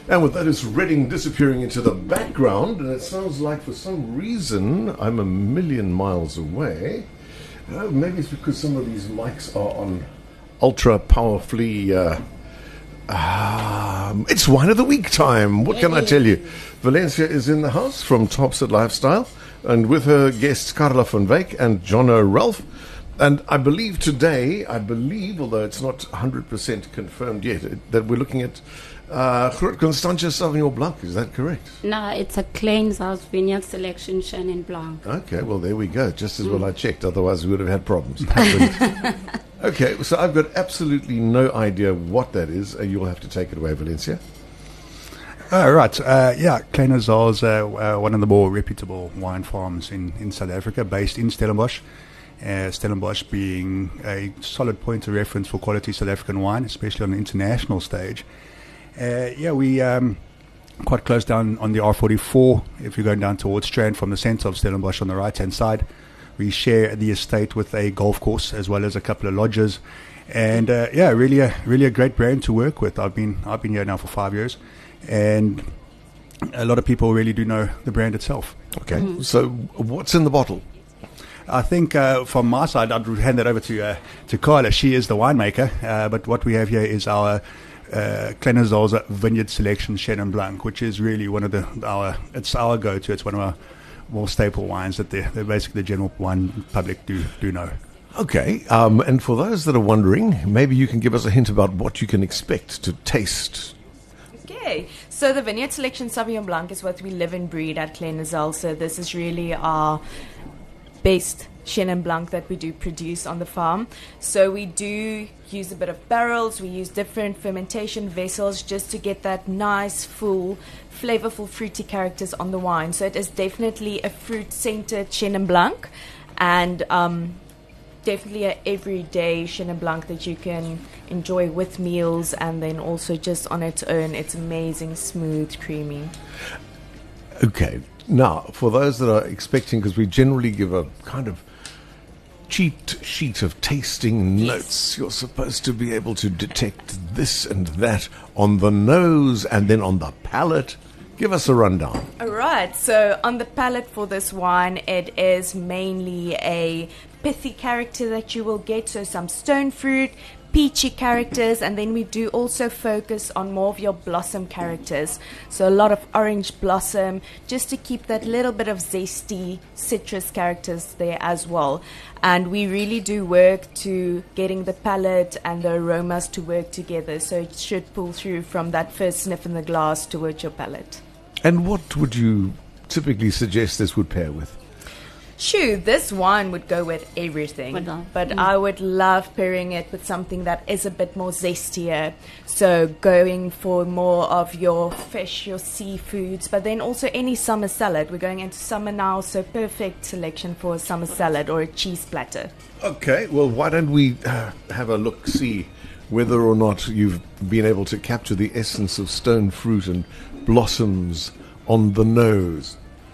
And with that, it's Reading disappearing into the background, and it sounds like for some reason I'm a million miles away. Maybe it's because some of these mics are on ultra powerfully. It's Wine of the Week time. What can I tell you? Valencia is in the house from Topset Lifestyle, and with her guests Carla van Wyk and Jono Ralph. And I believe today, although it's not 100% confirmed yet, that we're looking at Groot Constantia Sauvignon Blanc. Is that correct? No, it's a Kleins Vineyard Selection Chenin Blanc. Okay, well, there we go. Just as well I checked. Otherwise, we would have had problems. Okay, so I've got absolutely no idea what that is. You'll have to take it away, Valencia. Right. Klein is one of the more reputable wine farms in South Africa, based in Stellenbosch. Stellenbosch being a solid point of reference for quality South African wine, especially on the international stage. We quite close down on the R44. If you're going down towards Strand from the centre of Stellenbosch on the right-hand side, we share the estate with a golf course as well as a couple of lodges, and really a great brand to work with. I've been here now for 5 years, and a lot of people really do know the brand itself. Okay, so what's in the bottle? I think from my side, I'd hand that over to Carla. She is the winemaker, but what we have here is our Klein Vineyard Selection Chenin Blanc, which is really one of it's our go-to. It's one of our more staple wines that they're basically the general wine public do know. Okay, and for those that are wondering, maybe you can give us a hint about what you can expect to taste. Okay, so the Vineyard Selection Sauvignon Blanc is what we live and breed at Klein. So this is really our best Chenin Blanc that we do produce on the farm. So we do use a bit of barrels, we use different fermentation vessels just to get that nice, full, flavorful, fruity characters on the wine. So it is definitely a fruit-centered Chenin Blanc, and definitely a everyday Chenin Blanc that you can enjoy with meals, and then also just on its own. It's amazing, smooth, creamy. Okay, now for those that are expecting, because we generally give a kind of cheat sheet of tasting notes, you're supposed to be able to detect this and that on the nose and then on the palate. Give us a rundown. All right, so on the palate for this wine, it is mainly a pithy character that you will get, so some stone fruit, peachy characters, and then we do also focus on more of your blossom characters, so a lot of orange blossom, just to keep that little bit of zesty citrus characters there as well. And we really do work to getting the palate and the aromas to work together, so it should pull through from that first sniff in the glass towards your palate. And what would you typically suggest this would pair with? This wine would go with everything, but I would love pairing it with something that is a bit more zestier. So going for more of your fish, your seafoods, but then also any summer salad. We're going into summer now, so perfect selection for a summer salad or a cheese platter. Okay, well, why don't we have a look, see whether or not you've been able to capture the essence of stone fruit and blossoms on the nose.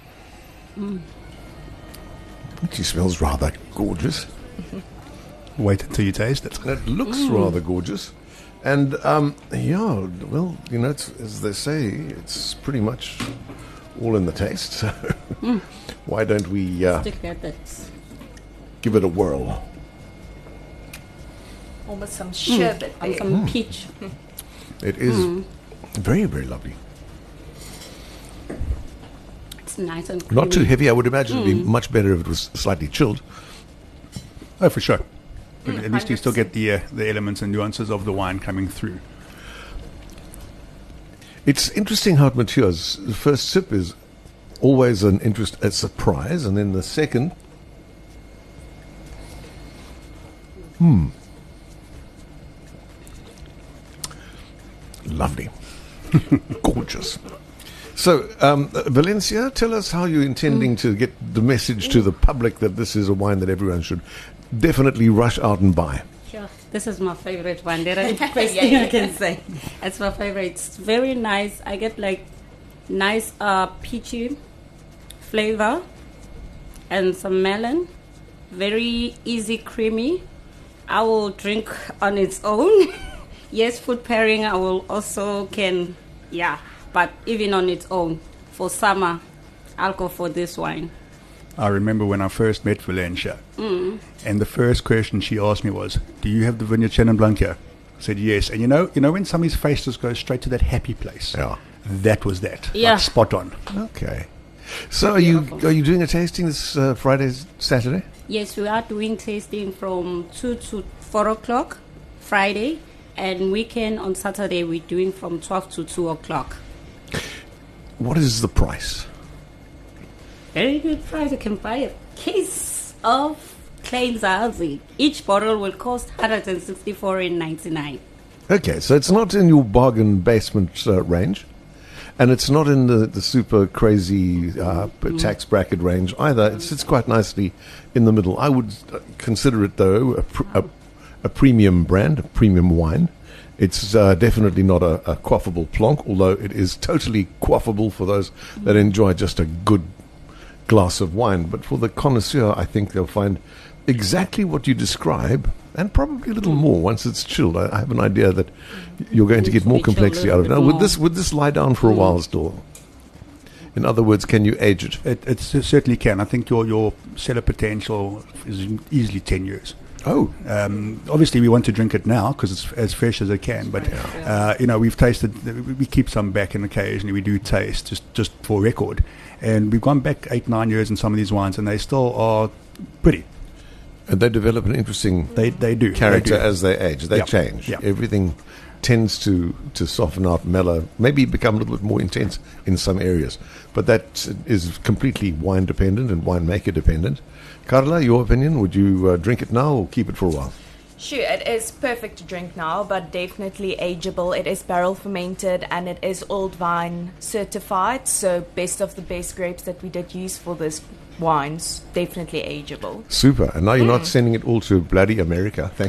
She smells rather gorgeous. Wait until you taste it. It looks rather gorgeous. And, well, it's, as they say, it's pretty much all in the taste. So why don't we give it a whirl? Almost some sherbet there. Some peach. It is very, very lovely. Nice and creamy. Not too heavy. I would imagine it'd be much better if it was slightly chilled. Oh, for sure. But at least you still get the elements and nuances of the wine coming through. It's interesting how it matures. The first sip is always a surprise, and then the second, lovely, gorgeous. So, Valencia, tell us how you're intending to get the message to the public that this is a wine that everyone should definitely rush out and buy. Sure. This is my favorite one. There is the first thing I can say. It's my favorite. It's very nice. I get like nice peachy flavor and some melon. Very easy, creamy. I will drink on its own. Yes, food pairing I will also can, But even on its own, for summer, I'll go for this wine. I remember when I first met Valencia, and the first question she asked me was, "Do you have the Vineyard Chenin Blanc here?" I said yes. And you know when somebody's face just goes straight to that happy place. Yeah. That was that. Yeah. Like, spot on. Okay. So are you doing a tasting this Friday, Saturday? Yes, we are doing tasting from 2 to 4 o'clock Friday, and weekend on Saturday we're doing from 12 to 2 o'clock. What is the price? Very good price. You can buy a case of Klein Zalzi. Each bottle will cost 164.99. Okay, so it's not in your bargain basement range, and it's not in the super crazy tax bracket range either. It sits quite nicely in the middle. I would consider it, though, a premium brand, a premium wine. It's definitely not a quaffable plonk, although it is totally quaffable for those that enjoy just a good glass of wine. But for the connoisseur, I think they'll find exactly what you describe, and probably a little more once it's chilled. I have an idea that you're going to get more complexity out of it. Now, would this lie down for a while still? In other words, can you age it? It certainly can. I think your cellar potential is easily 10 years. Oh, obviously we want to drink it now because it's as fresh as it can. But we've tasted. We keep some back, and occasionally we do taste just for record. And we've gone back 8-9 years in some of these wines, and they still are pretty. and they develop an interesting they do character they do. as they age. They change. Everything tends to soften out, mellow, maybe become a little bit more intense in some areas. But that is completely wine dependent and winemaker dependent. Carla, your opinion? Would you drink it now or keep it for a while? Sure, it is perfect to drink now, but definitely ageable. It is barrel fermented and it is old vine certified, so best of the best grapes that we did use for this wines, definitely ageable. Super. And now you're not sending it all to bloody America. Thank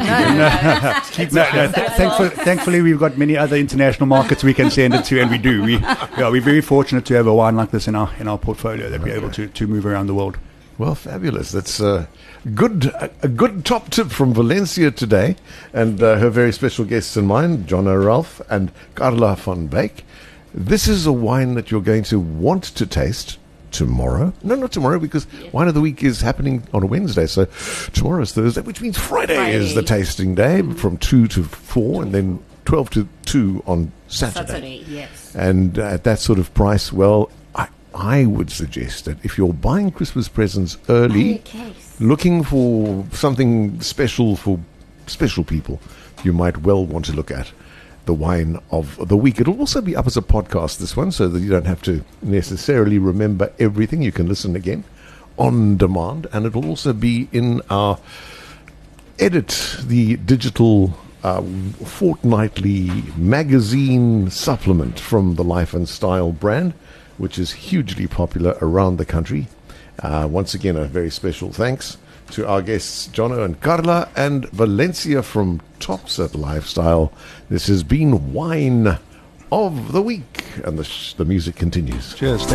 you. Thankfully, we've got many other international markets we can send it to, and we do. We're very fortunate to have a wine like this in our portfolio that we're able to move around the world. Well, fabulous. That's a good top tip from Valencia today, and her very special guests in mind, Jono Ralph and Carla van Beek. This is a wine that you're going to want to taste tomorrow. No, not tomorrow, because Wine of the Week is happening on a Wednesday, so tomorrow is Thursday, which means Friday is the tasting day from 2 to 4, and then 12 to 2 on Saturday. Yes. And at that sort of price, well, I would suggest that if you're buying Christmas presents early, looking for something special for special people, you might well want to look at the Wine of the Week. It'll also be up as a podcast, this one, so that you don't have to necessarily remember everything. You can listen again on demand, and it'll also be in our Edit, the digital fortnightly magazine supplement from the Life and Style brand, which is hugely popular around the country. Once again, a very special thanks to our guests, Jono and Carla, and Valencia from Tops at Lifestyle. This has been Wine of the Week, and the music continues. Cheers.